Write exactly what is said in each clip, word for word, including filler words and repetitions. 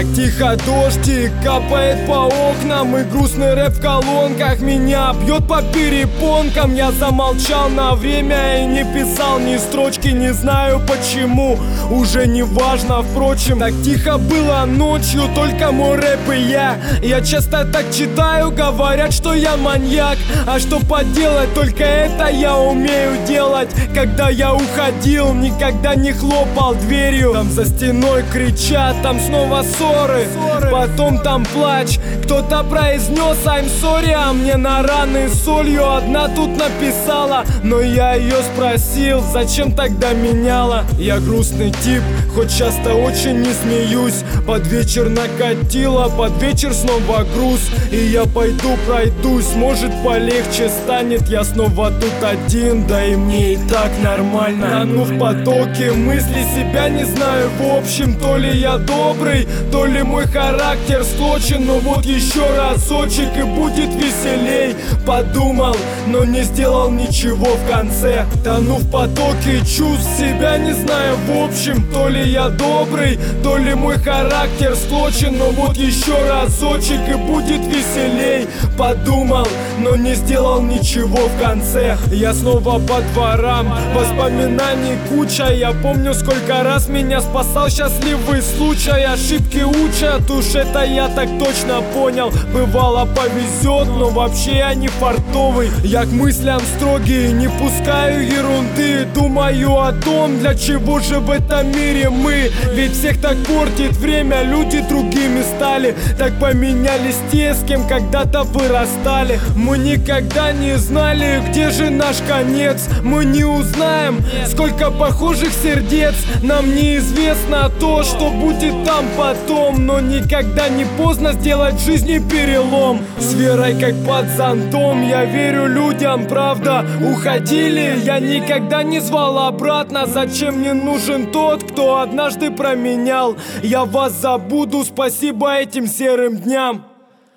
Так тихо дождик капает по окнам, и грустный рэп в колонках меня бьет по перепонкам. Я замолчал на время и не писал ни строчки, не знаю почему, уже не важно, впрочем. Так тихо было ночью, только мой рэп и я. Я часто так читаю, говорят, что я маньяк, а что поделать, только это я умею делать. Когда я уходил, никогда не хлопал дверью. Там за стеной кричат, там снова ссоры, потом там плач. Кто-то произнес I'm sorry, а мне на раны солью одна тут написала. Но я ее спросил, зачем тогда меняла? Я грустный тип, хоть часто очень не смеюсь. Под вечер накатило, под вечер снова груз. И я пойду пройдусь, может полегче станет. Я снова тут один, да и мне и так нормально. Тону в потоке мыслей, себя не знаю в общем. То ли я добрый, то ли мой характер склочен. Но вот еще разочек и будет веселей. Подумал, но не сделал ничего в конце. Тону в потоке чувств, себя не знаю в общем. То ли я добрый, то ли мой характер склочен. Но вот еще разочек и будет веселей. Подумал, но не сделал ничего в конце. Я снова по дворам, воспоминаний куча. Я помню, сколько раз меня спасал счастливый случай. Ошибки учат, уж это я так точно понял. Бывало повезет, но вообще я не фартовый. Я к мыслям строгий, не пускаю ерунды. Думаю о том, для чего же в этом мире мы. Ведь всех так портит время, люди другими стали. Так поменялись те, с кем когда-то вырастали. Мы никогда не знали, где же наш конец. Мы не узнаем, сколько похожих сердец. Нам неизвестно то, что будет там потом. Но никогда не поздно сделать в жизни перелом. С верой как под зонтом, я верю людям, правда. Уходили, я никогда не звал обратно. Зачем мне нужен тот, кто однажды променял? Я вас забуду, спасибо этим серым дням.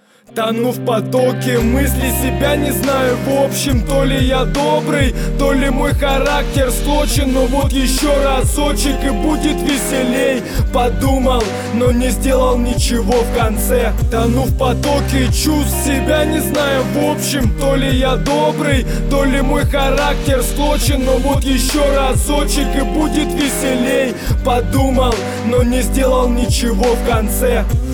Тону в потоке мыслей, себя не знаю в общем. То ли я добрый, то ли мой характер склочен. Но вот еще разочек и будет веселей. Подумал, но не сделал ничего в конце. Тону в потоке чувств, себя не знаю в общем. То ли я добрый, то ли мой характер склочен. Но вот еще разочек и будет веселей. Подумал, но не сделал ничего в конце.